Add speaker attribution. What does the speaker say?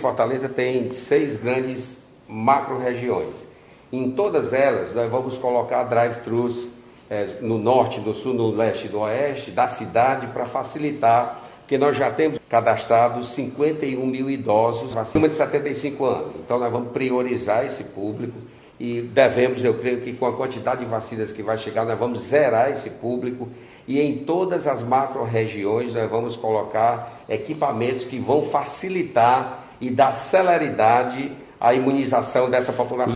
Speaker 1: Fortaleza tem 6 grandes macro-regiões. Em todas elas, nós vamos colocar drive-thrus no norte, no sul, no leste e no oeste da cidade para facilitar, porque nós já temos cadastrados 51 mil idosos acima de 75 anos. Então, nós vamos priorizar esse público e devemos, eu creio que com a quantidade de vacinas que vai chegar, nós vamos zerar esse público e em todas as macro-regiões nós vamos colocar equipamentos que vão facilitar e dar celeridade à imunização dessa população.